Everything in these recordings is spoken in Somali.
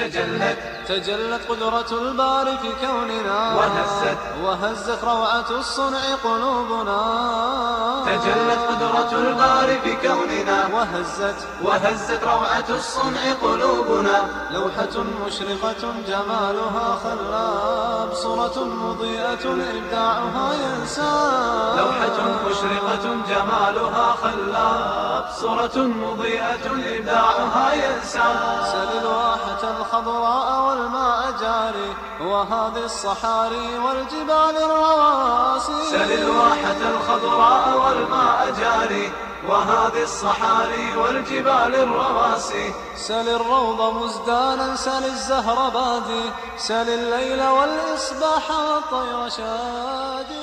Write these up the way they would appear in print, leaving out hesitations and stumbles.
تجلت قدرة الباري في كوننا وهزت روعة الصنع قلوبنا. تجلت قدرة الباري في كوننا وهزت روعة الصنع قلوبنا. لوحة مشرقة جمالها خلاب، صورة مضيئة إبداعها ينساب. لوحة مشرقة جمالها خلاب، صورة مضيئة إبداعها ينساب. سل الواحة الخضراء والماء جاري وهذه الصحاري والجبال الرواسي. سل الواحة الخضراء والماء جاري وهذه الصحاري والجبال الرواسي. سل الروض مزدانا، سل الزهر بادي، سل الليل والإصباح والطير شادي.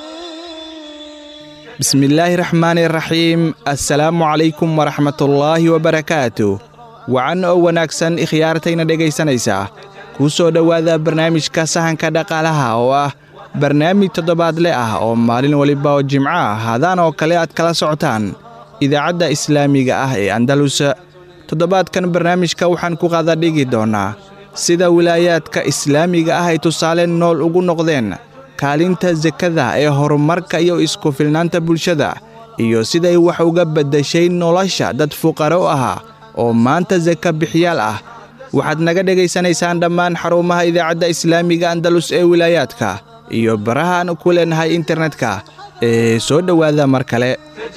بسم الله الرحمن الرحيم. السلام عليكم ورحمة الله وبركاته. wacan oo wanaagsan ikhyaartayna dhegaysanaysaa kuu soo dhowaada barnaamijka sahanka dhaqaalaha oo ah barnaamij toddobaadle ah oo maalin waliba oo jimco ah hadaan oo kale aad kala socotaan idaacadda islaamiga ah ee Andalus. toddobaadkan barnaamijka waxaan ku qaada dhigi doonaa sida wilaayaadka islaamiga ah ay tusaale nool ugu noqdeen kaalinta zakada ee horumarka iyo isku filnaanta bulshada, iyo sida ay wax uga bedeshay nolosha dad fuqaro ah oo maanta zaka bixiyaal ah. waxaad naga dhegaysanaysaan dhammaan xarumaha idaacadda islaamiga Andalus ee wilaayaadka iyo baraha aan ku leenahay internetka ee soo dhowaada mar kale.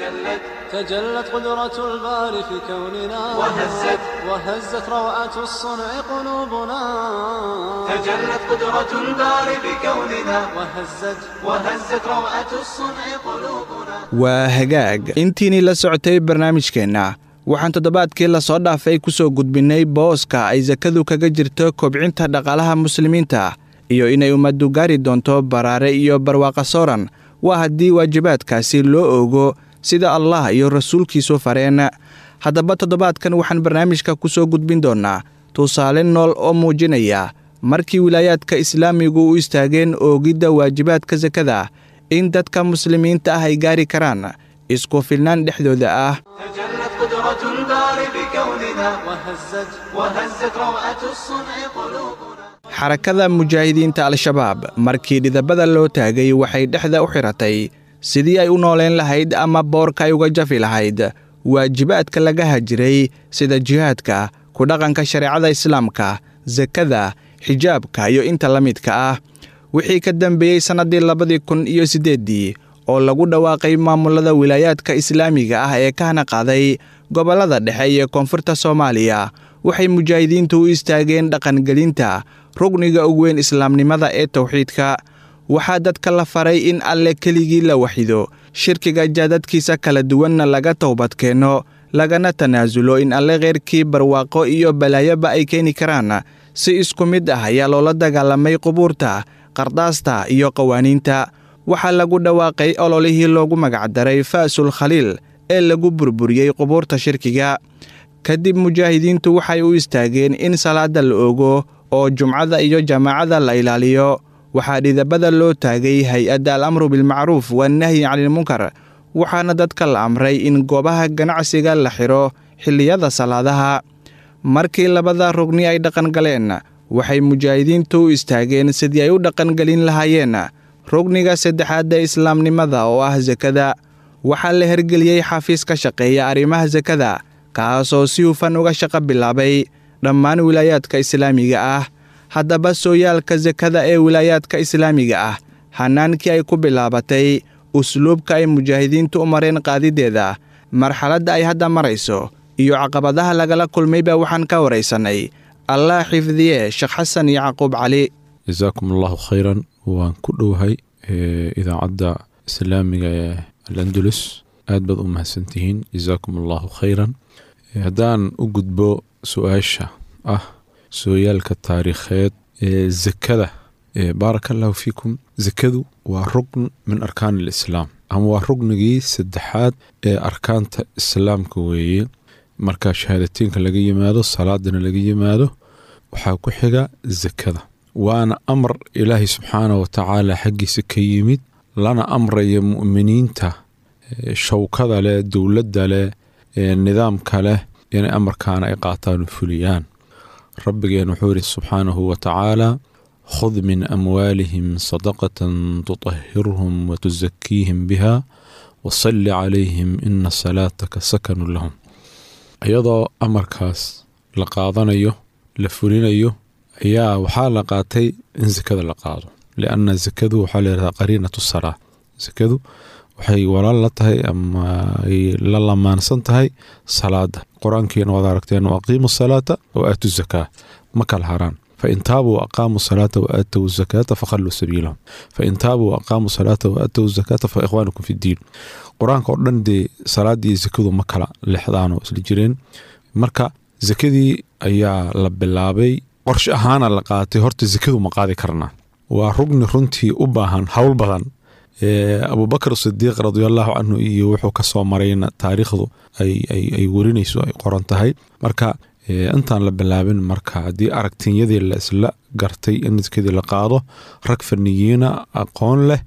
تجلت قدرة الباري في كوننا وهزت روعة الصنع قلوبنا. تجلت قدرة الباري في كوننا وهزت روعة الصنع قلوبنا. وهجاج intiini la socotay barnaamijkeena waxaan toddobaadkii la soo dhaafay ku soo gudbinay booska ay zakadu kaga jirto kobcinta dhaqaalaha muslimiinta iyo inay ummaddu gaari doonto baraare iyo barwaaqo sooran waa haddii waajibaadkaasi loo ogo sida Allah iyo rasuulkiisu fareen. haddaba toddobaadkan waxaan barnaamijka ku soo gudbin doonaa tusaale nool oo muujinaya markii wilaayaadka islaamigu u istaageen oogidda waajibaadka zakada in dadka muslimiinta ah ay gaari karaan isku filnaan dhexdooda ah. قدرة الباري بكوننا وهزت روعة الصنع قلوبنا. xarakada mujaahidiinta al-shabaab markii dhidabada loo taagay waxay dhexda u xiratay sidii ay u nooleen lahayd ama boorka ay uga jafi lahayd waajibaadka laga hajiray sida jihaadka, ku dhaqanka shareecada islaamka, zakada, xijaabka iyo inta la midka ah. wixii ka dambeeyey sanadii 2008 oo lagu dhawaaqay maamulada wilaayaadka islaamiga ah ee ka hana qaaday gobolada dhexe iyo koonfurta Soomaaliya, waxay mujaahidiintu u istaageen dhaqangelinta rugniga ugu weyn islaamnimada ee tawxiidka. waxaa dadka la faray in alle keligii la waxido, shirkiga jaadadkiisa kala duwanna laga towbad keeno, lagana tanaasulo in alle keyrkii barwaaqo iyo balaayaba ay keeni karaan. si isku mid ah ayaa loola dagaalamay qubuurta, qardaasta iyo qawaaniinta. waxaa lagu dhawaaqay ololihii loogu magacdaray faasul khaliil ee lagu burburiyey qubuurta shirkiga. kadib mujaahidiintu waxay u istaageen in salaada la ogo oo jumcada iyo jamaacada la ilaaliyo. waxaa dhidabada loo taagay hay-adda al-amru bilmacruuf wannahyi canilmunkar, waxaana dadka la amray in goobaha ganacsiga la xiro xilliyada salaadaha. markii labada rugni ay dhaqan galeen waxay mujaahidiintu u istaageen sidii ay u dhaqangelin lahaayeen rugniga saddexaad ee islaamnimada oo ah zakada. waxaa la hergeliyey xafiis ka shaqeeya arrimaha zakada kaasoo si hufan uga shaqo bilaabay dhammaan wilaayaadka islaamiga ah. haddaba sooyaalka zakada ee wilaayaadka islaamiga ah, hanaankii ay ku bilaabatay, usluubka ay mujaahidiintu u mareen qaadideeda, marxaladda ay hadda marayso iyo caqabadaha lagala kulmayba waxaan ka waraysanay allah xifdiye Sheekh Xasan Yacquub Cali. جزاكم الله خيرا. waan ku dhowahay idaacadda islaamiga ee al-Andalus. aad baad u mahadsantihiin. جزاكم الله خيرا. haddaan u gudbo su-aasha ah sooyaalka taariikheed ee zakada. baaraka allahu fiikum. zakadu waa rugn min arkaan alislaam, ama waa rugnigii saddexaad ee arkaanta islaamka weeye. marka shahaadateynka laga yimaado, salaadana laga yimaado, waxaa ku xiga zakada. waana amar ilaahay subxaanahu watacaala xaggiisa ka yimid, lana amraya mu'miniinta shawkada leh, dowladda leh, nidaamka leh inay amarkaana ay qaataan u fuliyaan. ربنا وحوري سبحانه وتعالى خذ من أموالهم صدقة تطهرهم وتزكيهم بها وصل عليهم إن صلاتك سكن لهم. أيضا أمر كاس لقاضنا لفولين يا وحال قاتي إن زكذا لقاض، لأن الزكاة وحال قرينة الصلاة. زكاة وحي ولا لتهي أما لا ما نسنتهي صلاة. قرآن كين وذاركتين وأقيموا الصلاة وآتوا الزكاة مكال هاران. فإن تابوا وأقاموا الصلاة وآتوا الزكاة فخلوا سبيلهم. فإن تابوا وأقاموا الصلاة وآتوا الزكاة فإخوانكم في الدين. قرآن قرآن دي صلاة دي زكاة مكلا لحظانو سلجرين مركا زكاة دي أيا لبلابي قرش أهانا لقاتي هورت زكاة مقاضي كرنا ورقن رنتي أباهان حول بغان. أبو بكر الصديق رضي الله عنه يوحو كسو مرين تاريخه أي ورينيسو أي قرآن تهي مركا intaan la bilaabin marka haddii aragtinyadii la isla gartay in iskadii la qaado rag fanniyiina aqoon leh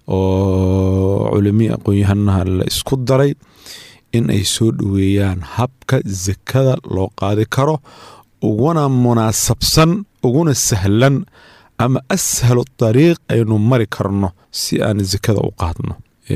oo culimi aqoon-yahanaha la isku daray in ay soo dhaweeyaan habka zakada loo qaadi karo uguna munaasabsan uguna sahlan ama ashalu dariiq aynu mari karno si aan zakada u qaadno.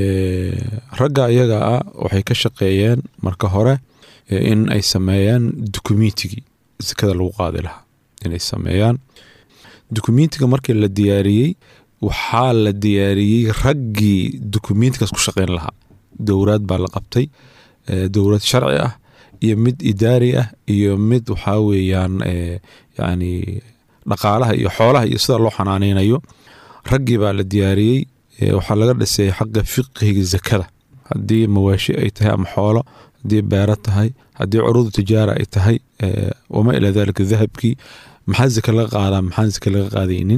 ragga iyaga ah waxay ka shaqeeyeen marka hore in ay sameeyaan dukumiintigii zakada lagu qaadi lahaa inay sameeyaan dukumiintiga markii la diyaariyey waxaa la diyaariyey raggii dukumiintigaas ku shaqeyn lahaa. dowlad baa la qabtay, dowlad sharci ah iyo mid idaari ah iyo mid waxaa weeyaan yani dhaqaalaha iyo xoolaha iyo sida loo xanaaneynayo. raggii baa la diyaariyey. waxaa laga dhisay xagga fiqhiga zakada haddii mawaashi ay tahay ama xoolo, haddii beero tahay, haddii curuud tijaara ay tahay wama ila dalika dahabkii maxaa zaka laga qaadaa maxaan zaka laga qaadaynin.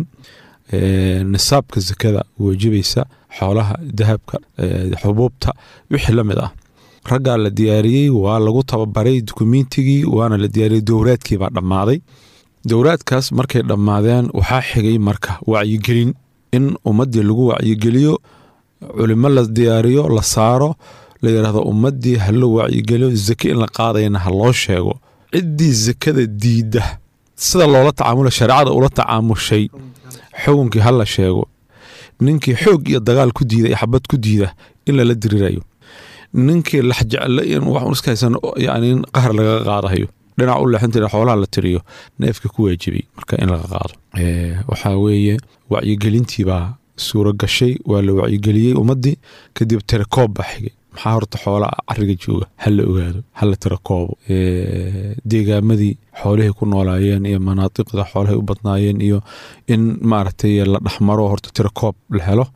nisaabka zakada waajibaysa xoolaha, dahabka, xubuubta wixii la mid ah. raggaa la diyaariyey waa lagu tababaray dukumiintigii waana la diyaariyey. dowlaadkii baa dhammaaday. dowlaadkaas markay dhammaadeen waxaa xigay marka wacyigelin in ummaddii lagu wacyigeliyo, culimo la diyaariyo, la saaro, la yiraahdo ummadii ha loo wacyigeliyo zaka in la qaadayna ha loo sheego. ciddii zakada diida sida loola tacaamulo shariicada ula tacaamushay xukunkii ha la sheego. ninkii xoog iyo dagaal ku diida iyo xabad ku diida in lala dirirayo. ninkii lax jecel in wax iska haysan yani qahar laga qaadayo dhinac u leexinta xoolaha la tiriyo neefka ku waajibay marka in laga qaado. waxa weeye wacyigelintii baa suura gashay, waa la wacyigeliyey ummadii. kadib tirakoob baa xigay. maxaa horta xoolaha cariga jooga ha la ogaado, ha la tirakoobo. deegaamadii xoolihii ku noolaayeen iyo manaatiqda xoolahay u badnaayeen iyo in maaragtay la dhaxmaro horta tirakoob la helo.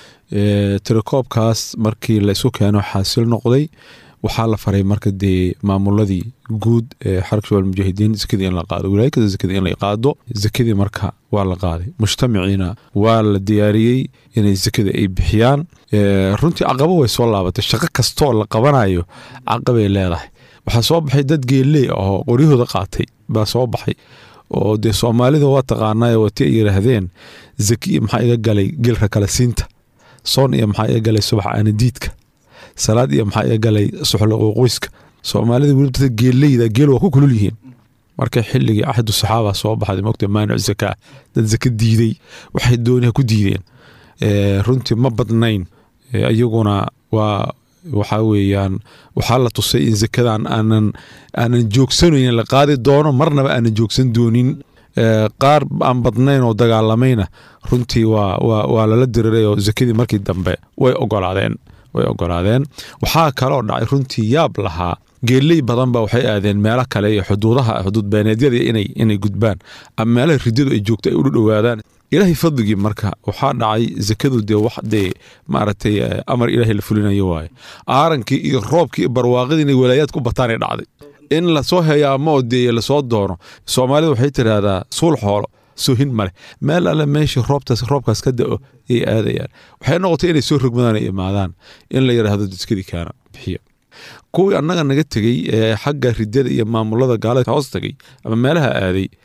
tirakoobkaas markii la isu keeno xaasil noqday waxaa la faray marka dee maamuladii guud xarakada shabaab mujaahidiin zakadii in la qaado, wilaayada zakadii in la qaado. zakadii marka waa la qaaday. mujtamaciina waa la diyaariyey inay zakada ay bixiyaan. runtii caqabo way soo laabatay. shaqo kastoo la qabanayo caqabay leedahay. waxaa soo baxay dad geeley oo qoryahooda qaatay baa soo baxay oo dee soomaalida waa taqaanaa wati ay yiraahdeen zaki maxaa iga galay geelka kala siinta, soon iyo maxaa iga galay subax aanadiidka, salaad iyo maxaa iga galay suxla qoyska. soomaalida weli dadka geeleyda geel waa ku kulul yihiin. marka xilligii ahadu saxaaba soo baxday moogtay maanic zakaa, dad zaka diiday waxay doonayaan ku diideen. runtii ma badnayn. ayaguna waa waxa weeyaan waxaa la tusay in zakadan aanan joogsanayn la qaadi doono, marnaba aanan joogsan doonin. qaar aan badnayn oo dagaalamayna runtii waa lala diriray oo zakadii markii dambe way ogolaadeen. waxaa kaloo dhacay runtii yaab lahaa. geeley badan baa waxay aadeen meelo kale iyo xuduud beeneedyada inay gudbaan ama meelaha ridadu ay joogto ay u dhowaadaan. ilaahay fadligii marka waxaa dhacay zakadu dee wax dee maaragtay amar ilaahay la fulinayo waaye. aarankii iyo roobkii iyo barwaaqadii inay walaayaad ku bataanay dhacday. in lasoo heyaamo oo dee lasoo doono. soomaalida waxay tiraahdaa suul xoolo soohin male. meel alle meeshii roobkaas ka da'o ay aadayaan. waxay noqotay inay soo rogmadaan ay imaadaan in la yidhaahdo dadkadii kaana bixiya. kuwii annaga naga tegey xagga ridada iyo maamulada gaalada hoos tagay ama meelaha aaday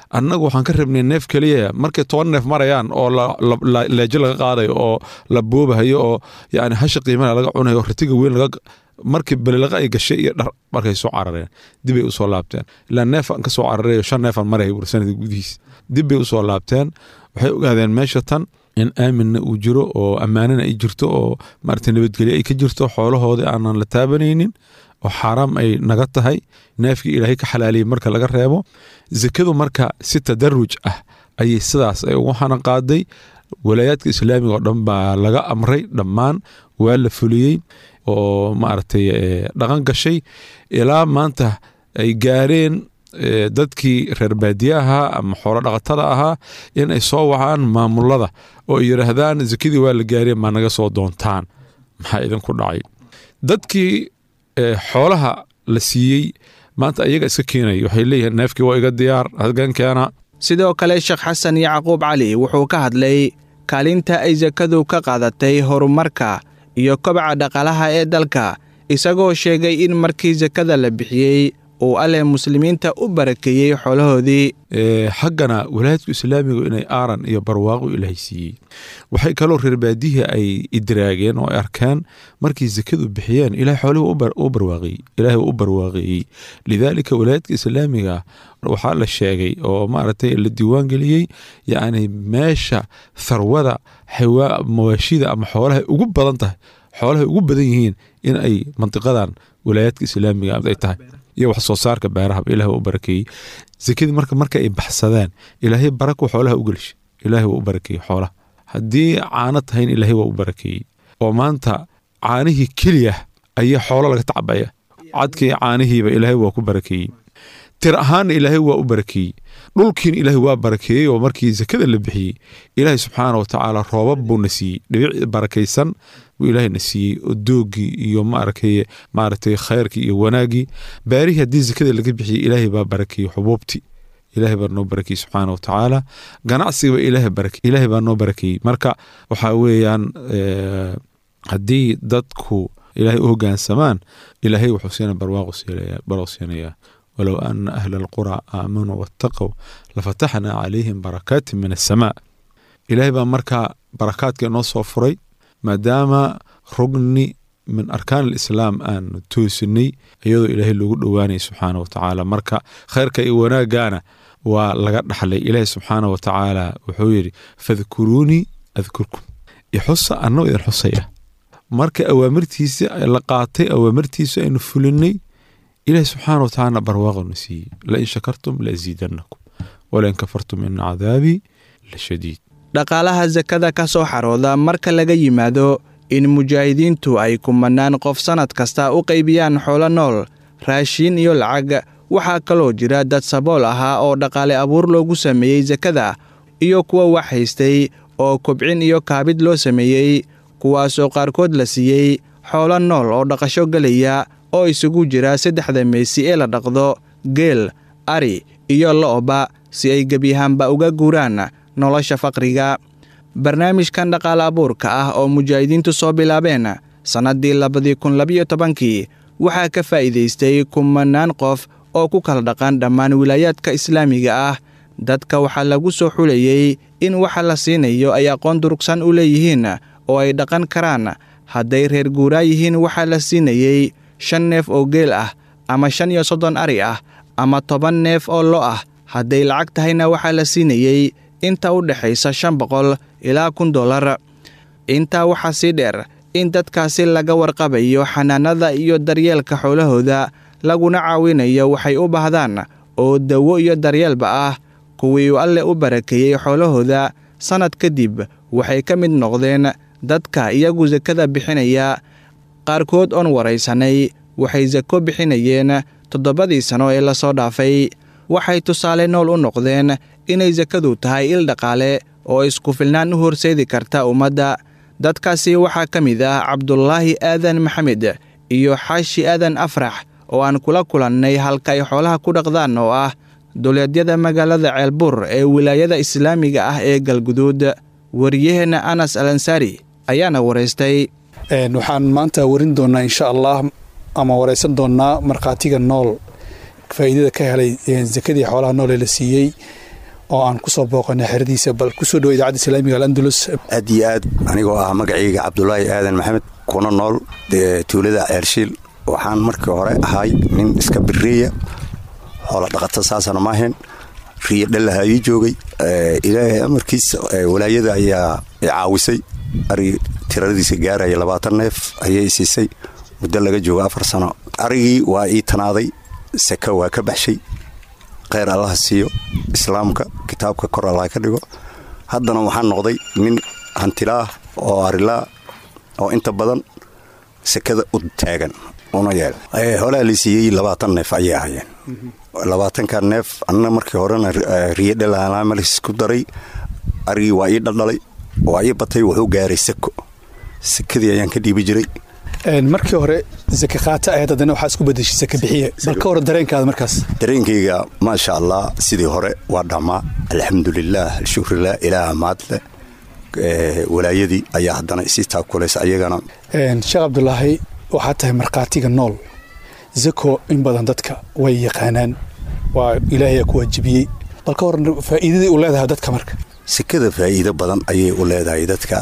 annagu waxaan ka rabnay neef keliya markay 10 neef marayaan oo leejo laga qaadayo oo la boobahayo oo yani hasha qiimaha laga cunayo ratiga weyn laga markii balilaqa ay gashay iyo dhar markay soo carareen dib ay u soo laabteen ilaa neef aan ka soo cararay 5 neef aan maray sanadii gudihiis dib ay u soo laabteen waxay ogaadeen meesha tan in aaminna uu jiro oo ammaanana ay jirto oo maartay nabadgelyo ay ka jirto xoolahooda aanan la taabanaynin oo xaraam ay naga tahay neefkii ilaahay ka xalaaliyay marka laga reebo zakadu marka si tadarruj ah ayay sidaas ay ugu xanan qaaday walaayadka islaamiga oo dhan baa laga amray dhammaan waa la fuliyey oo maartay dhaqan gashay ilaa maanta ay gaareen dadkii reer baadiyaha ama xoolo dhaqatada ahaa in ay soo wacaan maamulada oo yiraahdaan zakadii waa la gaariyay ma naga soo doontaan maxaa idin ku dhacay dadkii xoolaha la siiyey maanta ayaga iska keenay waxay leeyihiin neefkii waa iga diyaar halkan keena sidoo kale Sheekh Xasan Yacquub Cali wuxuu ka hadlay kaalinta ay zakadu ka qaadatay horumarka iyo kobaca dhaqaalaha ee dalka isagoo sheegay in markii zakada la bixiyay oo alle muslimiinta u barakeeyay xoolahoodii xaqana walaadku islaamigu inay aaran iyo barwaaqo ilaahay siiyay waxay kaloo reer baadiyaha ay idraageen oo arkaan markii zakadu bixiyeen ilaahay xooluhu u barwaaqay lidaalika walaadka islaamiga waxa la sheegay oo maartay la diiwaan galiyay yaani meesha tharwada mawaashida ama xoolaha ugu badan tahay xoolaha ugu badan yihiin in ay mantiqadan walaadka islaamiga ay tahay iyo wax soo saarka beeraha ilaahay u barakeeyay zakadii marka ay baxsadaan ilaahay barako xoolaha u galish ilaahay u barakeeyay xoolaha hadii caana tahay ilaahay waa u barakeeyay oo maanta caanihii kaliya ayaa xoolo laga tacbaya cadkii caanihiiba ilaahay waa ku barakeeyay tir ahaan ilaahay waa u barakeeyay dhulkiin ilaahay waa barakeeyay oo markii zakada la bixiyay ilaahay subxaanahu wa ta'aala roobab buu nasiiyay dhibic barakaysan ilaahay nasiiyay oo doogi iyo maartay khayrkii iyo wanaagi baarihi hadii zakada laga bixiyay ilaahay baa barakeeyay xubuubti ilaahay baa noo barakeeyay subxaanahu wa ta'aala ganacsiga ilaahay baa noo barakeeyay marka waxa weeyaan hadii dadku ilaahay u hoggaansamaan ilaahay wuxuu siina barwaaqo siinaya ولو أن أهل القرى آمنوا واتقوا لفتحنا عليهم بركات من السماء إلهي بمركا بركات كنص وفري ما دام ركني من أركان الإسلام أن توسني أيضا إلهي اللي قدواني سبحانه وتعالى مركا خيرك إيوانا قانا ولقد حلي إلهي سبحانه وتعالى وحويري فاذكروني أذكركم يحص أنه إذا حصيه مركا أوامرتيسي لقاطي أوامرتيسي أنه فلني إلهي سبحانه وتعالى برواغ نسي لئن شكرتم لأزيدنكم ولئن كفرتم إن عذابي لشديد dhaqaalaha zakada ka soo xarooda marka laga yimaado in mujaahidiintu ay kumanaan qof sanad kasta u qaybiyaan xoolo nool raashin iyo lacag waxaa kaloo jira dad sabool ahaa oo dhaqaale abuur loogu sameeyey zakada iyo kuwa wax haystay oo kobcin iyo kaabid loo sameeyey kuwaasoo qaarkood la siiyey xoolo nool oo dhaqasho galaya oo isugu jira 3 meesi ee la dhaqdo geel ari iyo lo'ba si ay gebiyahanba uga guuraan nolosha faqriga barnaamijkan dhaqaale abuurka ah oo mujaahidiintu soo bilaabeen sanadii 2012 waxaa ka faa'iideystay kumanaan qof oo ku kala dhaqan dhammaan wilaayadka islaamiga ah dadka waxaa lagu soo xulayay in waxa la siinayo ay aqoon durugsan u leeyihiin oo ay dhaqan karaan hadday reer guuraa yihiin waxaa la siinayay 5 neef oo geel ah ama 35 ari ah ama 10 neef oo lo ah hadday lacag tahayna waxaa la siinayay inta u dhaxaysa $500 ilaa $1,000 intaa waxaa sii dheer in dadkaasi laga warqabayo xanaanada iyo daryeelka xoolahooda laguna caawinayo waxay u baahdaan oo dawo iyo daryeelba ah kuwii alle u barakeeyey xoolahooda sanad kadib waxay ka mid noqdeen dadka iyagu zakada bixinaya qaarkood oon waraysanay waxay zako bixinayeen 7 sano ee la soo dhaafay waxay tusaale nool u noqdeen inay zakadu tahay il dhaqaale oo isku filnaan u horseedi karta ummadda dadkaasi waxaa ka mid ah Cabdullaahi Aadan Maxamed iyo Xaashi Aadan Afrax oo aan kula kulannay halka ay xoolaha ku dhaqdaan oo ah dowladyada magaalada Ceelbuur ee wilaayada islaamiga ah ee Galguduud wariyaheena Anas Al-Ansari ayaana wareystay waxaan maanta warin doonaa insha Allah ama wareysan doonaa marqaatiga nool faa'iidada ka helay zakadii xoolaha nool ee la siiyay oo aan ku soo booqanay xeradiisa bal ku soo dhawo idaacadda islaamiga al-andalus aad iyo aad anigoo ah magacayga cabdulaahi aadan maxamed kuna nool tuulada ceershiil waxaan markii hore ahay nin iska biriya xoola dhaqato saasana maahayn riyo dhalaha ii joogay ilaahay amarkiisa walaayada ayaa caawisay ari tiradiisa gaaraya 20 neef ayay siisay muddo laga joogo 4 sano arigii waa ii tanaaday saka waa ka baxshay khayr Allah siiyo islaamka kitaabka kor Allah ka dhigo haddana waxaan noqday nin hantilaa oo arilaa oo inta badan sakada u taagan una yeel hore la siiyay 20 neef ayay ahaayeen 20 neef anna markii horena riyo dhalaana malis ku daray arigii waa ii dhaldhalay waa ii batay wuxuu gaaray sakadii ayaan ka dhiibi jiray markii hore zaka qaata ayada dana waxa isku bedeshay zaka bixiye bal ka hor dareenkaada markaas dareenkayga ma sha Allah sidii hore waa dhama alxamdulillah shukrillah ilaaha maadle walaayadii ayaa haddana isi taakulaysa ayagana sheekh Cabdullaahi waxa tahay marqaatiga nool zako in badan dadka way yaqaanaan waa ilaahay ku waajibiyay bal ka hor faa'iidada uu leedahay dadka marka sakada faa'iido badan ayay u leedahay dadka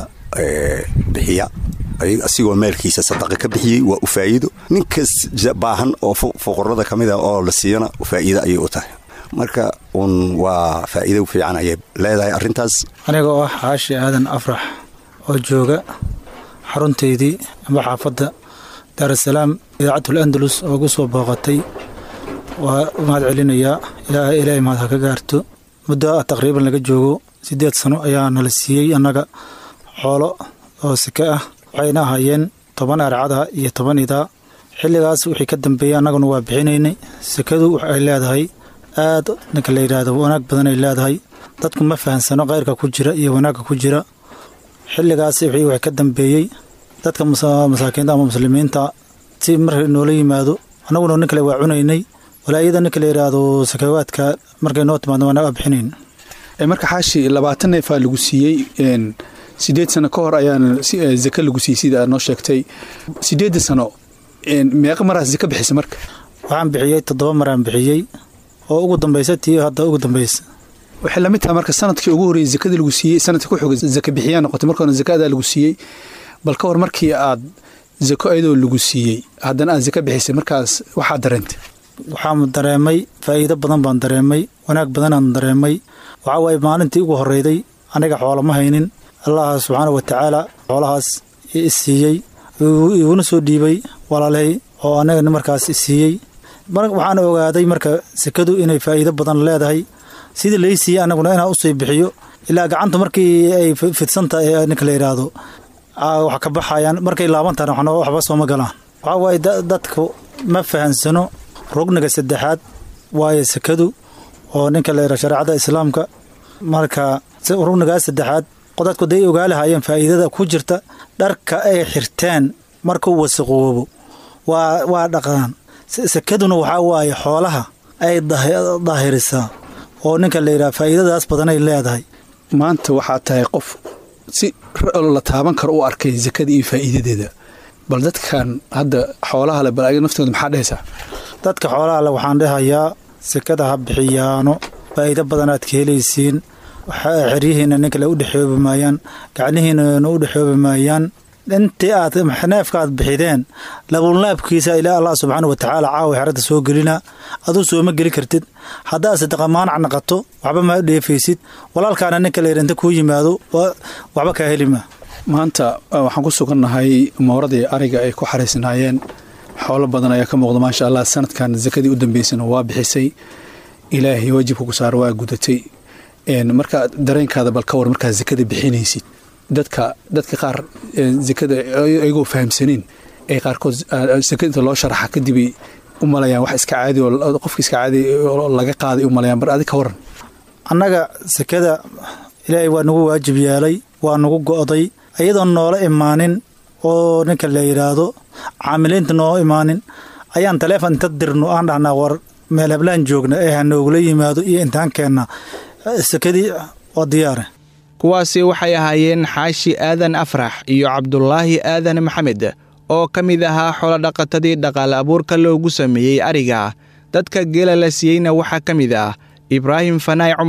bixiya asigoo meelkiisa sadaqa ka bixiyay waa u faa'iido ninkas baahan oo fuqarada kamid ah oo la siiyana u faa'iido ayay u tahay marka waa faa'iido fiican ayay leedahay arintaas aniga oo xaashi aadan afrax oo jooga xarunteedii ama xaafadda Dar es Salaam idaacadda Andalus oo ku soo booqatay waa mahad celinayaa ilaahay mahad ka gaarto muddo taqriiban laga joogo 8 sano ayaa nala siiyay anaga xoolo oo sika ah waxayna ahaayeen 10 arcada iyo 10 ida xilligaas wixii ka dambeeyay anaguna waa bixinaynay sikadu waxay leedahay aad ninka la yiraahdo wanaag badan ay leedahay dadku ma fahansano qayrka ku jira iyo wanaagga ku jira xilligaas wixii ka dambeeyay dadka masaakiinta ama muslimiinta si markay noola yimaado anaguna ninka la waa cunaynay walaayada ninka la yiraahdo sakawaadka markay noo timaado waa bixinayn marka xaashi 20 neef lagu siiyay 8 sano ka hor ayaan zaka lagu siiyay sida noo sheegtay 8 sano meeqa mar zaka bixisay marka waxaan bixiyay 7 mar aan bixiyay oo ugu dambeysay tii hadda ugu dambeysay waxa la mid tahay marka sanadkii ugu horeeyay zakada lagu siiyay sanadkii ku xigay zaka bixiyaan noqotay marka zakada lagu siiyay bal ka hor markii aad zako ayadoo lagu siiyay haddana aad zaka bixisay markaas waxa dareentay waxaan dareemay faa'iido badan baan dareemay wanaag badan aan dareemay waxa way maalintii ugu horeeyay aniga xoolo ma haynin Allah subhanahu wa ta'ala xoolahaas siiyay uu soo dhiibay walaalay oo anaga markaas siiyay waxaan ogaaday marka sakadu inay faa'iido badan leedahay sidii la siiyay anaguna inaan u soo bixiyo ilaa gacanta markii ay fidsanta ee ninka la yiraahdo wax ka baxayaan markay laabantaan waxba soo ma galaan waxa way dadku ma fahansano rugniga saddexaad waaye sakadu oo ninka la yiraahdo shariicada islaamka marka rugniga saddexaad qodadku day ogaalahayeen faa'iidada ku jirta dharka ay xirteen markuu wasaqoobo waa dhaqan sakaduna waxa waaye xoolaha ay daahirisa oo ninka la yiraahdo faa'iidadaas badan ay leedahay maanta waxa tahay qof si la taaban karo u arkay zakada iyo faa'iidadeeda bal dadkan hadda xoolaha la balaayo naftooda maxaa dhaysaa dadka xoolaha la waxaan dhahayaa sakada ha bixiyaano faa'iido badan aad ka helaysiin xirihiina ninka la u dhaxoobi maayaan gacnihiina u dhaxoobi maayaan intii aad neefkaad bixideen labulnaabkiisa ilaa Allah subhanahu wa ta'ala caawi xarada soo gelina aduu soo ma geli kartid hadaa sadaqa maanac naqato waxba ma dheefaysid walaalkaana ninka la yiraahdo ku yimaado waxba ka helima maanta waxaan ku sugannahay mawradii ariga ay ku xariisnaayeen xoolo badan ayaa ka muuqda ma sha Allah sanadkan zakadii u dambeysay waa bixisay ilaahay waajibku ku saar waa gudatay marka dareenkaada bal ka war marka zakada bixinaysid dadka qaar zakada ayagoo fahamsaneen ay qaarkood zakada loo sharaxa kadib u malayaan wax iska caadi oo qofka iska caadi laga qaaday u malayaan bar adiga ka waran annaga zakada ilaahay waa nagu waajib yeelay waa nagu go'day ayadoo noola imaanin oo ninka la yiraahdo caamiliinta noo imaanin ayaan telefoon inta dirno aan dhahnaa war meel hablaan joogna ee hanoogula yimaado iyo intaan keenna zakadii oo diyaar kuwaasi waxay ahaayeen xaashi aadan afrax iyo cabdulaahi aadan maxamed oo ka mid ahaa xoolodhaqatadii dhaqaale abuurka loogu sameeyey ariga dadka geela la siiyeyna waxaa ka mid ah ibraahim fanaay cumar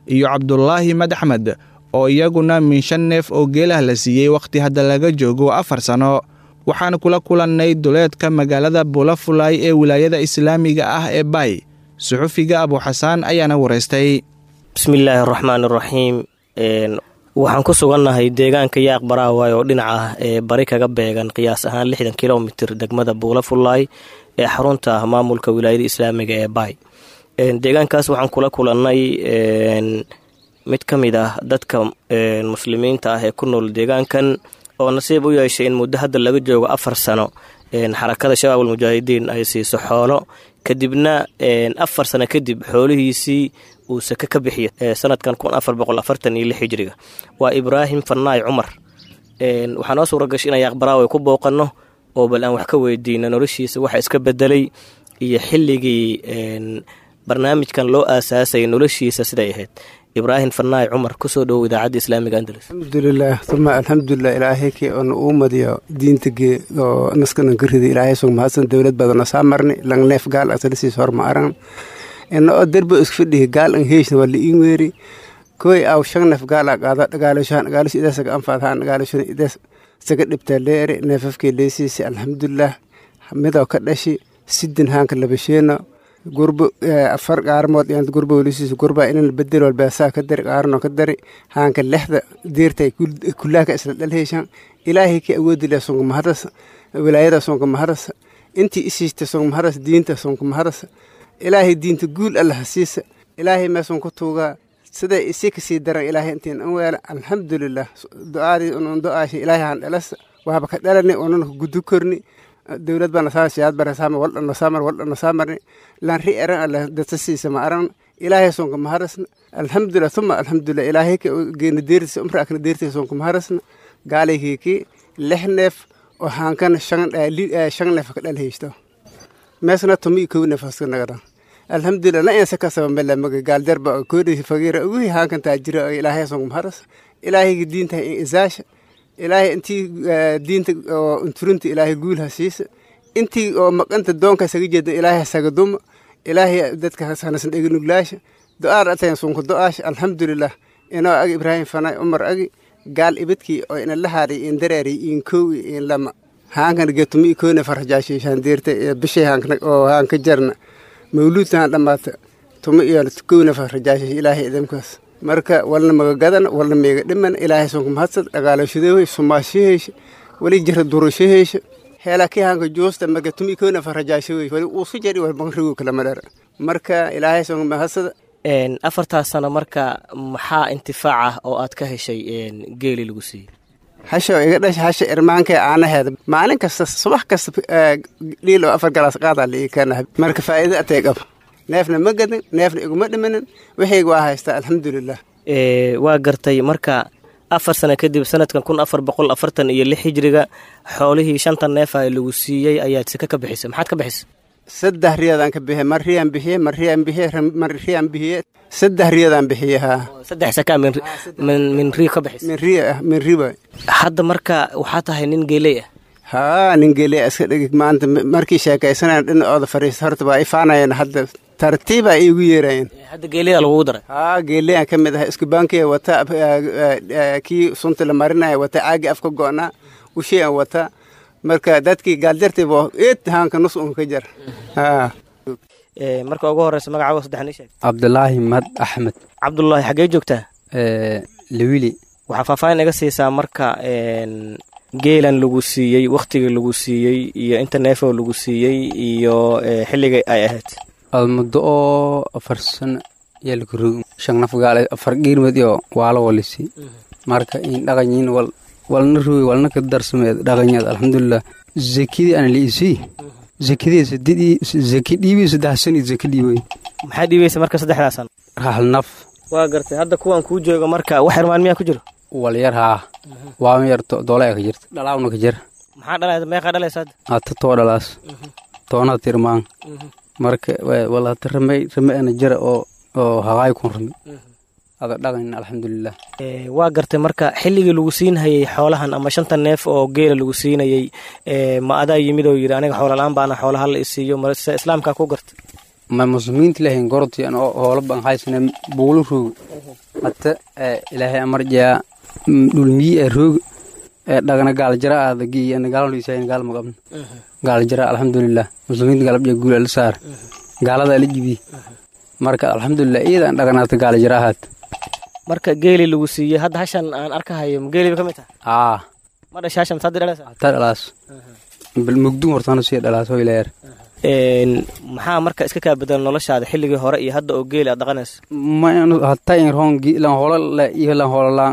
iyo cabdulaahi mad axmed oo iyaguna min 5 neef oo geelah la siiyey wakhti hadda laga joogo 4 sano. waxaan kula kulannay duleedka magaalada Bulafulay ee wilaayada islaamiga ah ee Bay. suxufiga Abu Xasaan ayaana wareystay. bismillaahi raxmaani raxiim. waxaan ku sugannahay deegaanka Yaaq Baraaway oo dhinaca bari kaga beegan qiyaas ahaan 60 kilomitir degmada Bulafulay ee xarunta maamulka wilaayada islaamiga ee Bay. deegaankaas waxaan kula kulannay mid ka mid ah dadka muslimiinta ah ee ku nool deegaankan oo nasiib u yeeshay in muddo hadda laga joogo 4 sano xarakada shabaab al-mujaahidiin ay siiso xoolo kadibna 4 sano kadib xoolihiisii uu saka ka bixiyay sanadkan 1446 hijriga. waa Ibraahim Fannaay Cumar. waxaan oo suura gashay in Yaaq Baraaway ku booqanno oo bal aan wax ka weydiino noloshiisa waxa iska bedelay iyo xilligii barnaamijkan loo aasaasay noloshiisa siday ahayd. Ibraahim Fannaay Cumar kusoo dhow idaacadda islaamiga Andalus. alxamdulilah ilaahay kii oo uu madiyo diintige oo naskana garidi ilaahay soo mahadsan dawlad badan saa marni lang neef gaal asalisi hor ma aran in oo darbo isku fidhi gaal an heesna wali in weeri koy aw shan neef gaal qaada dagaalashan gaalish idasaga anfaadhan gaalishan idas saga dhibta leere neefafkii leesiisi alxamdulilah midoo ka dhashi sidin haanka labasheena gurbo 4 qaarmood iyo gurbo walisis gurba in bedel walba saa ka dar qaarno ka dari haanka lexda deertay kullaaka isla dalheeshan ilaahay ka awoodi la soo mahadas wilaayada soo mahadas intii isiista soo mahadas diinta soo mahadas ilaahay diinta guul Allah siisa ilaahay ma soo ku tuuga sida isi ka sii daran ilaahay intiin aan weel alxamdulilah du'aadi oo du'aashi ilaahay aan dhalas waaba ka dhalanay oo noo gudu korni dawlad bana saasiyaad barasaama wal nasamarni lan ri'aran Allah dadsiisa ma aran ilaahay soo ka maharasna alxamdulilah thumma alxamdulilah ilaahay ka geena deertiisa umra akna deertiisa soo ka maharasna gaalayki 6 neef oo haankan 5 neef ka dhalhaysto meesna tumi ko neef aska nagada alxamdulilah la insa ka sabab meel ma gaal darba koodi faqiira ugu haankan taajira ilaahay soo ka maharas ilaahay diinta izaasha ilaahay intii diinta oo inturinta ilaahay guul hasiisa intii oo maqanta doonka saga jeeda ilaahay saga dum ilaahay dadka hasansan egnuglaasha du'aar atayn sunku du'aash alxamdulilah ina ag Ibraahim Fannaay Cumar agi gaal ibadkii oo ina la haari in dareeri in koowi in lama haankan geetumi koona farjaashishan deerta bishay haankan oo haanka jarna mawluudtan dhamaata tumi iyo koona farjaashi ilaahay idamkaas marka walna magagadan walna meega dhiman ilaahay soo mahadsan dagaalashadooy sumaashiheesh wali jira durusheesh heela ki hanka joosta maga tumi koona farajaashay wali uu si jari wal bangrigo kala madar marka ilaahay soo mahadsan 4 sano marka maxaa intifaac oo aad ka heshay geeli lagu siiyay hasha iga dhash hasha irmaanka aanaheed maalin kasta subax kasta dhiilo 4 galaas qaada leekana marka faa'iido atay qab neefna ma gadan neefna iguma dhimanin wixii waa haysta alxamdulilah. waa gartay marka 4 sano kadib sanadkan 1446 hijriga xoolihii 5 neef ay lagu siiyay ayaad sika ka bixisay. maxaad ka bixisay? 3 riyadan ka bixiyay mariyaan bixiyay 3 riyadan bixiyay ha 3 saka min riya ka bixisay min riba hadda marka waxa tahay nin geelay ah ha nin geelay iska dhigay maanta markii sheekaysanaan dhinacooda fariis horta waa ifaanayeen hadda tartiib ay ugu yeerayeen hadda geelida lagu daray geelida ka mid ah isku baankii wata kii sunta la marinaya wata caagi afka go'na u sheeyan wata marka dadkii gaaldartay boo haanka nus ka jar marka ugu horeysa magacaaga saddexan sheeg. Cabdulaahi Mad Axmed. Cabdulaahi xagee joogtaa? Lewili. waxaa faahfaahin naga siisaa marka geelan lagu siiyey waqtiga lagu siiyey iyo inta neefo lagu siiyey iyo xilliga ay ahayd muddo oo 4 sano yeel guru 5 naf gaal 4 geelmad iyo waala walisi marka in dhaqanyin walna ruuy walna ka darsameed dhaqanyada alxamdulilah. zakidi aan liisi zakidi dhiibi 3 sano zakidi way maxaa dhiibaysa marka 3 sano hal naf waa gartay hadda kuwan ku jooga marka wax irmaan miyaa ku jiro wal yar ha waa yar doolay ka jirta dhalaawna ka jir maxaa dhalay meeqa dhalaysa hadda to dhalaas toona tirmaan marka wala tarmay ana jira oo hagaay ku rumi ada dhaqan alxamdulilah. waa gartay marka xilliga lagu siinayay xoolahan ama 5 neef oo geela lagu siinayay ma adaa yimid oo yiri aniga xoolo laan baana xoolaha la isiiyo marka islaamka ku gartay ma muslimiinta lahayn gorti an hoola ban haysana buulu roog hata ilaahay amarjaa dhulmiyi ee roog dhagana gaal jara adagi ana gaal liisay gaal magabn gaal jara alxamdulillah muslimiinta galab iyo guul la saar gaalada la jibi marka alxamdulillah iyada dhaganaata gaal jara ahaad marka geeli lagu siiyay hadda hashan aan arkahayo geeli ka mid ah ma dhashaasham saddex dhalaas bil mugdu hortaan si dhalaas oo ilaahay maxaa marka iska ka bedel noloshaada xilligii hore iyo hadda oo geeli aad dhaqanayso ma hatta in roongi lan hoola la iyo lan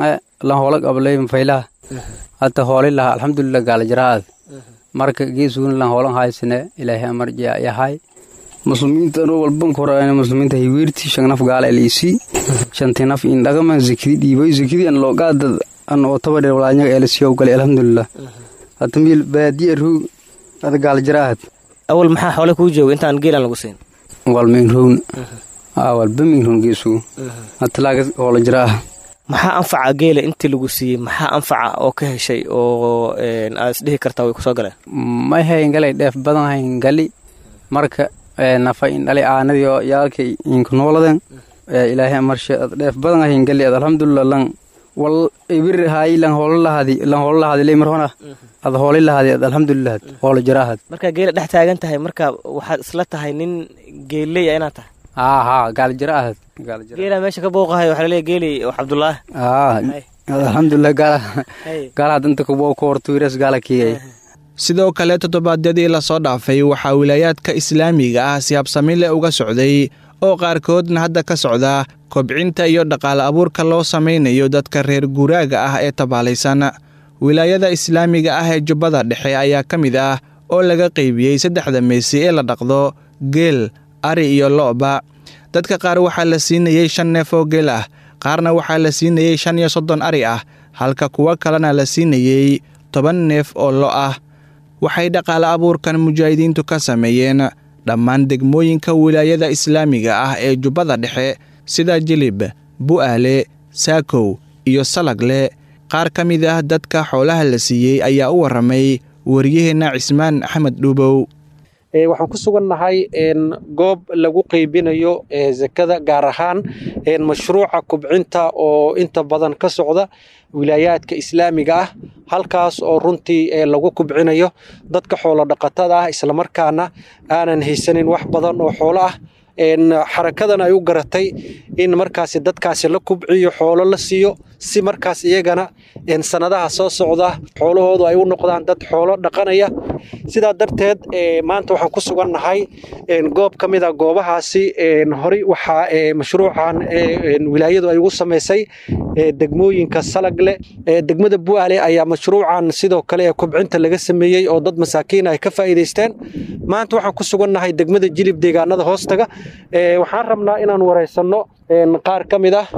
hoola qablay faylaha hatta hoolilah alxamdulillah gaal jaraad marka geesuun lan hoolan haysane ilaahay amarjaa yahay muslimiinta walban korayna muslimiinta ay weerti shanaf gaal elisi shantinaf in dhaqama zikri an loo qaad an oo tabadhe walaanya elisi oo gal alxamdulillah hatta mil baadiye roog ad gaal jaraad awal maxaa xoolo ku jooga intaan geelan lagu siin wal min roon awal bamin roon geesu atlaaga hoola jiraa maxaa anfaca geela intii lagu siiyay maxaa anfaca oo ka heshay oo aad isdhihi kartaa way ku soo galeen ma hayn galay dheef badan hayn gali marka nafa in dhalay aanadii oo yaalkay in ku nooladen ilaahay marshe dheef badan hayn gali alxamdulillah lan wal ibir hay lan hoolahadi leey marhona ad hoolilahadi alxamdulillah hool jaraahad marka geela dhex taagan tahay marka waxaad isla tahay nin geelay inaad tahay gaal jaraahad geela meesha ka booqahay waxa leeyahay geeli oo Cabdullah alxamdulillah gaala danta ku boo koortuuras gaala kiyay sidoo kale toddobaadyadii la soo dhaafay waxaa wilaayaadka islaamiga ah si habsami leh uga socday oo qaarkoodna hadda ka socda kobcinta iyo dhaqaale abuurka loo samaynayo dadka reer guuraaga ah ee tabaalaysan wilaayada islaamiga ah ee Jubbada Dhexe ayaa ka mid ah oo laga qaybiyey 3 meesi ee la dhaqdo geel ari iyo lo'ba dadka qaar waxaa la siinayay 5 neef oo geel ah qaarna waxaa la siinayay 35 ari ah halka kuwa kalena la siinayay 10 neef oo lo ah waxay dhaqaale abuurkan mujaahidiintu ka sameeyeen dhammaan degmooyinka wilaayada islaamiga ah ee Jubbada Dhexe sida Jilib, Bu'aale, Saakow iyo Salagle. qaar ka mid ah dadka xoolaha la siiyey ayaa u waramay wariyaheena Cismaan Axmed Dhuubow. waxaan ku sugannahay goob lagu qaybinayo zakada gaar ahaan mashruuca kubcinta oo inta badan ka socda wilaayaadka islaamiga ah halkaas oo runtii lagu kubcinayo dadka xoolo dhaqatada ah isla markaana aanan haysanin wax badan oo xoolo ah xarakadan ay u garatay in markaas dadkaasi la kubciyo xoolo la siiyo si markaas iyagana sanadaha soo socda xoolahoodu ay u noqdaan dad xoolo dhaqanaya sidaa darteed maanta waxaan ku sugannahay goob ka mid ah goobahaasi hore waxaa mashruucan wilaayadu ay ugu samaysay degmooyinka Salagle degmada Bu'aale ayaa mashruucan sidoo kale kubcinta laga sameeyay oo dad masaakiin ay ka faa'iideysteen maanta waxaan ku sugannahay degmada Jilib deegaanada hoostaga waxaan rabnaa inaan wareysano qaar ka mid ah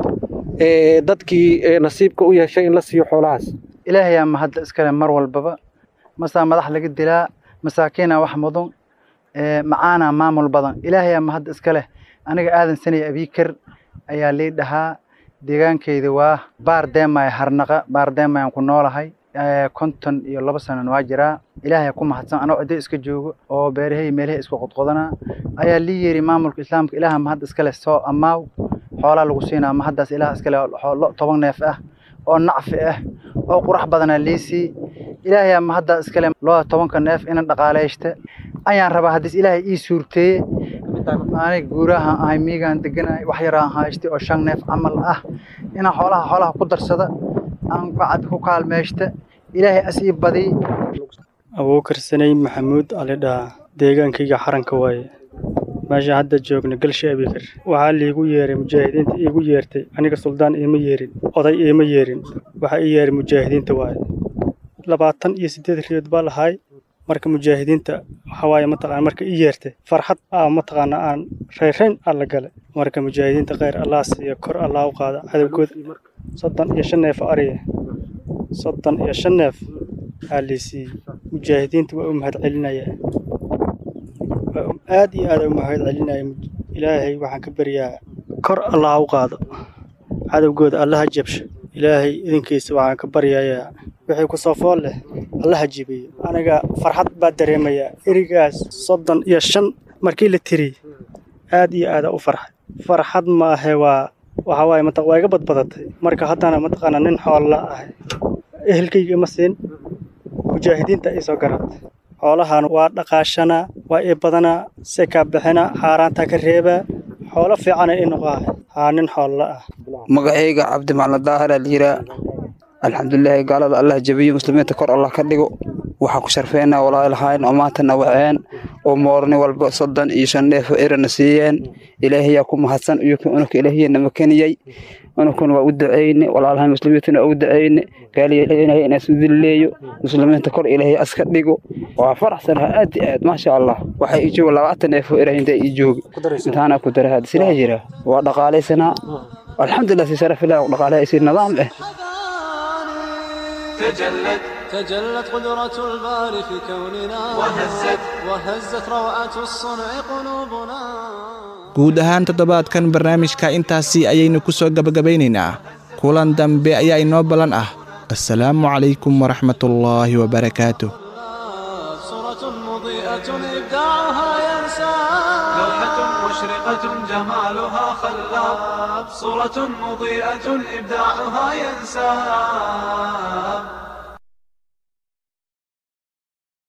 dadkii nasiibka u yeeshay in la siiyo xoolahaas ilaahay ma hadda iskale mar walbaba masa madax laga dilaa masaakiina wax mudan macaana maamul badan ilaahay ma hadda iskale aniga aadan sanay abiikar ayaa leedahaa deegaankeyda waa baardeemay harnaqa baardeemay ku noolahay 52 sano waa jiraa ilaahay ku mahadsan anoo cid iska joogo oo beerahay meelaha isku qodqodana ayaa li yeeri maamulka islaamka ilaaha ma hadda iskale soo amaaw xoolo lagu siinaa ma haddaas ilaaha iskale xoolo 10 neef ah oo nacfi ah oo qurax badan liisi ilaahay ma hadda iskale 10 neef in dhaqaaleeysta ayaan rabaa hadis ilaahay ii suurtay aanay guuraha ay miigan deganay wax yar aan haystay oo 5 neef amal ah ina xoolaha ku darsada aan bacad ku kaalmeeysta ilaahay asii badi Abuukar Sanay Maxamuud Alida deegaankayga xaranka waaye meesha hadda joogna galshay Abiikar waxa liigu yeeray mujaahidiinta iigu yeertay aniga suldaan iima yeerin oday iima yeerin waxa ii yeeray mujaahidiinta waaye 28 riyood baa lahaay marka mujaahidiinta waxa waaye mataqaan marka ii yeertay farxad ma taqaan aan reereyn alla gale marka mujaahidiinta khayr Allah siiyo kor Allah u qaada cadawgood 35 neef ariye 35 neef alisi mujaahidiinta waa u mahad celinaya aad iyo aad u mahad celinaya ilaahay waxaan ka bariyaa kor Allah u qaado cadawgooda Allah jabsho ilaahay idinkiisa waxaan ka baryayaa wixii ku soo fool leh Allah jibiyo aniga farxad baa dareemaya erigaas 35 markii la tiri aad iyo aada u farxay farxad ma ahe waxa waaye waa iga badbadatay marka haddana mataqaana nin xoolla ahay ehelkayga ima siin mujaahidiinta ay soo garatay xoolahan waa dhaqaashana waa ii badana sekaa bixina xaaraanta ka reeba xoolo fiican ay noqaa haa nin xoolla ah magacayga cabdi macalin daahir la yiraa alxamdulillaah gaalada allah jabiyo muslimiinta kor allah ka dhigo waxaan ku sharfeynaa walaalahayn oo maantana waceen oo moorni walba 35 neef irana siiyeen ilaahay ku mahadsan iyo unka ilaahayna makaniyay unkan waa u duceeyne walaalahayn muslimiintana u duceeyne gaaliyo ilaahay inaa suudileeyo muslimiinta kor ilaahay aska dhigo waa faraxsan aad ma sha Allah waxa ay jooga 20 neef iraynta ay jooga intaana ku daraad sila jira waa dhaqaaleysana alxamdulillaah si sharaf ilaahay dhaqaaleysay nidaam تجلت قدرة الباري في كوننا وهزت روعة الصنع قلوبنا. guud ahaan toddobaadkan barnaamijka intaasi ayaynu ku soo gabagabaynaynaa kulan dambe ayaa inoo balan ah assalaamu calaykum waraxmatullaahi wabarakaatuh. صورة مضيئة إبداعها ينسى لوحة مشرقة جمالها خلاب صورة مضيئة إبداعها ينسى